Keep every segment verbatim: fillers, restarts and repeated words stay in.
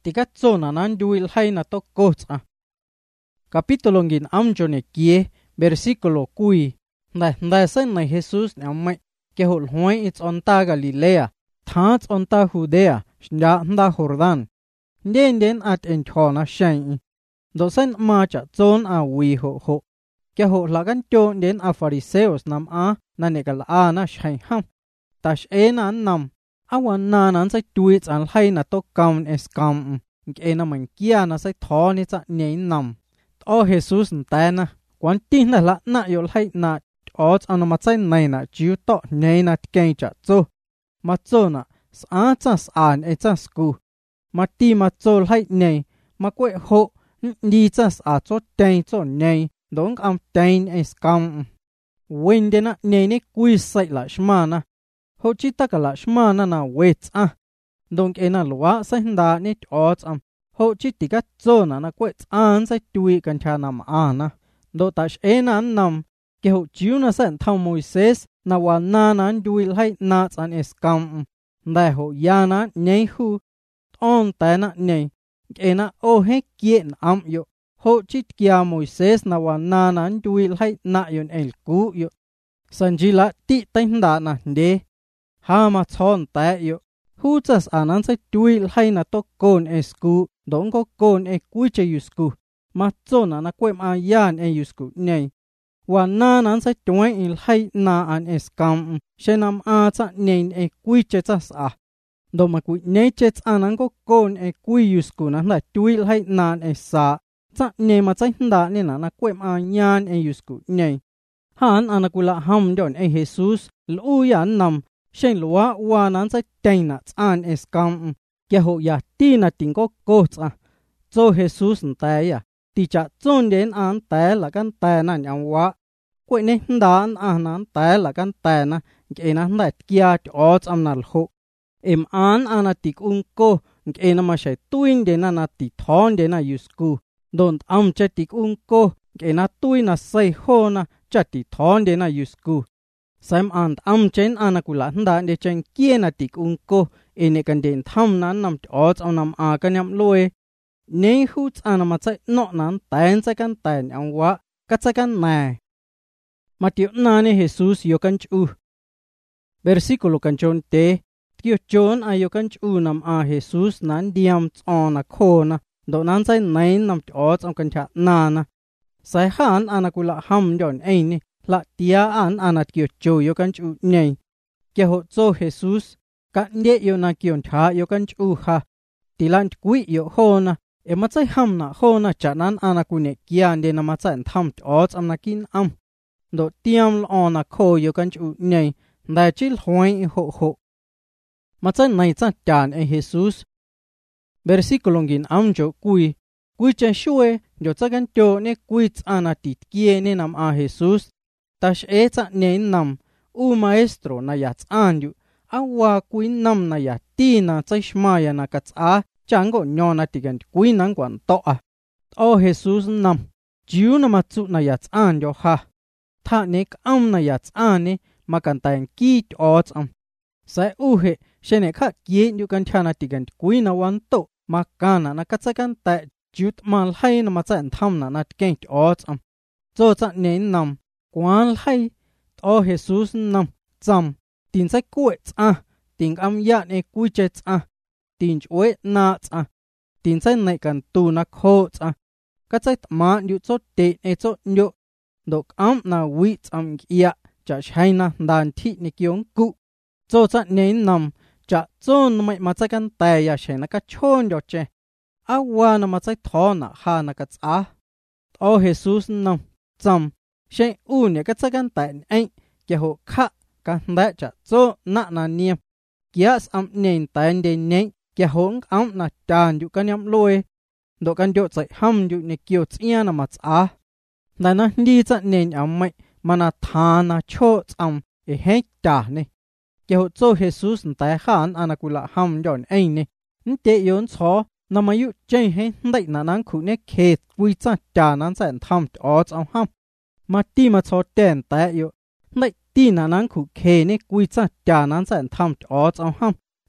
thì các chỗ nào nan đuôi hay na to cốt à. Capítulo ngin am cho ne kia versículo cui này này sen này Jesus nhắm mày cái hồn hoài ít on ta Galilea thát on ta Judea đã đã Jordan đến đến at en chona shang do sen ma cha zon a wi ho ho cái hồn là gan cho đến a Phariseos nam a na ne gal a na shang ham tash en an nam awan na nan sai tuit an hay na to kam es kam cái na man kia na sai tho ni cha nei nam o Jesus ta na quan tin na la na yo hay na odds an ma chai nei na chiu to nei na ken cha zo ma zo na sa cha an e cha sku ma ti ma zo hay nei ma kwe ho ni cha a zo ten zo nei dong am ten e scam when de na nei ne kui sai la shma na ho chi ta ka la shma na na wait a dong e na lwa sa hinda ne odds am ho chi ti ka zo na na kwe an sai tui kan cha nam a na do ta e na nam ke ho chiu na san thau Moses na wa na nan duil hai na chan es kam dai ho ya na nei hu on ta na nei e na o he kien am yo ho chi kia Moses na wa na nan duil hai na yon el ku yo san ji la titain da na de ha ma chon ta yo hu chas anan sai duil hai na to kon es ku dong ko kon e ku che yusku ma chona na kwem a yan e yusku nei wa na nan sai tuai il hai na an es kam shenam a cha nei e kui che cha sa do ma kui nei che anan ko kon e kui yusku na na tuil hai nan e sa cha nei ma chai nda ne na na kwem a yan e yusku nei han anakula ham don e Jesus lu yan nam shen lua wa nan sai ten na an es kam ke ho ya ti na ting ko ko cha zo Jesus ta ya ti cha zon đến an ta là căn ta na nhang wa quậy ne dan an an ta là căn ta na ke na na kia odds am na ho em an an ti ung ko ke na ma shai tuin de na na ti thon de na yusku don am cha ti ung ko ke na tuin na sai ho na cha ti thon de na yusku sam an am chen anakula nda de chen kia na ti ung ko ene kan den tham nan nam odds am nam a kan yam loe nei hút ana ma chai no nan tan cha kan tan ang wa ka cha kan na Matthew na ne Jesus yo kan chu versículo kan chon te kyo chon ayo kan chu nam a Jesus nan diam on a khona do nan chai nai nam ot am kan cha na na sai han anakula ham don ai ni la tia an anat kyo chu yo kan chu nei ke ho zo Jesus ka ne yo na kyon tha yo kan chu ha tilan kui yo hona e ma chai ham na ho na cha nan ana ku ne kian de na ma chan tham ot am na kin am do tiam on a kho yo kan chu nei da chil hoi ho ho ma chan nai cha chan e Jesus versículo ngin am jo kui kui cha shue jo cha gan to ne kui ana tit kie ne nam a Jesus tash e cha ne nam u maestro na ya chan yu awa kui nam na ya ti na chai shma ya na ka cha chẳng có nhỏ na tigan quý năng quan to à o Jesus nam chiu na ma chu na ya chan yo ha tha ne am na ya chan ne ma kan tan ki odds am sai u he shene kha ki yu kan chana tigan quý na wan to ma kana na ka chakan ta chut mal hai na ma chan tham na na ken odds am zo cha ne nam quan hai o Jesus nam cham tin sai ku cha ting am ya ne ku che cha tin chuối na cha tin sai này cần tu na kho cha ka chai ma yu cho te e cho nyo dok am na wi cham kia cha china dan thi ni kyong ku cho cha ne nam cha chon mai ma cha kan ta ya she na ka chon yo che a wa na ma chai tho na ha na ka cha o Jesus nam cham she u ne ka cha kan ta ai ke ho kha ka da cha cho na na niam kias am nen tan de nei kia hong am na chan yu kan yam loe do kan yo chai ham yu ne kyo chia na ma cha na na ndi cha nen am mai mana tha na cho cham e he ta ne ke ho cho Jesus ta khan anakula ham yon ai ne nte yon cho na ma yu chai he ndai na nan khu ne khe wi cha cha nan san tham o cham ham ma ti ma cho ten ta yo ndai ti na nan khu khe ne wi cha cha nan san tham o cham ham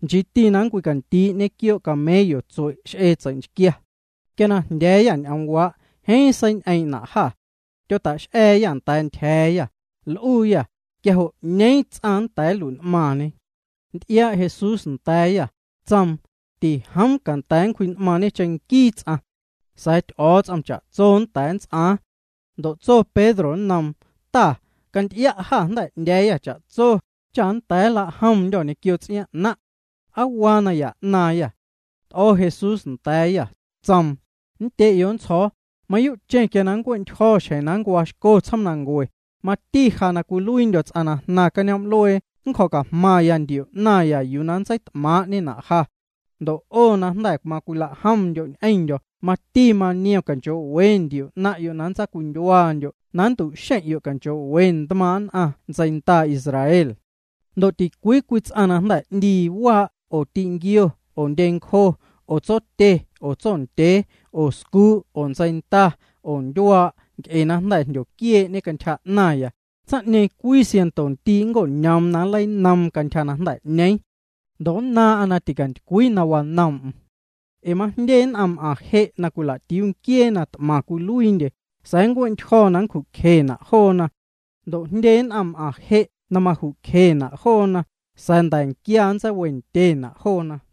chỉ tin nắng quy cần tí nè kêu cả mấy yếu rồi sẽ chân kia cái nào để nhận ông quá hay sinh anh nã ha cho ta sẽ nhận tay thế ya lũ ya cái hộ nhảy ăn tay lụn mà nè ia Jesus tay ya chăm thì ham cần tay khuyên mà nè chân kia à sai ở chăm chả chôn tay à độ cho Pedro nằm ta cần ia ha này để ya chả cho chẳng tay là ham cho nè kêu chia nã awana ya na ya o Jesus tay ya chăm để yon cho mà yêu trên cái năng quan cho sẽ năng qua cô chăm năng quay mà ti khả năng của luin được anh à na cái nhóm lôi không có cả mà yan điều na ya yêu năng sai mà nên na ha đồ ô na đại mà của là ham điều anh điều mà ti mà nhiều cần cho wen điều na yêu năng sai của doan điều năng tu sẽ yêu cần cho wen tâm an à dân ta Israel đồ ti quý quý anh à đại đi qua ở tình yêu ở đền khô ở chỗ tê ở chỗ tê ở school ở dân ta ở đua cái năng đại điều kia nên cần chặt này à chắc nên quý xiên tồn tiếng của nhầm năng lấy năm cần chặt năng đại này đó na anh ti cần quý nawan năm em mà đến am à hệ na kula tiếng kia na mà kul luin de sáng quan cho năng khu khe na ho na đó đến am à hệ na mà khu khe na ho na san đại kia anh sẽ quên tên na ho na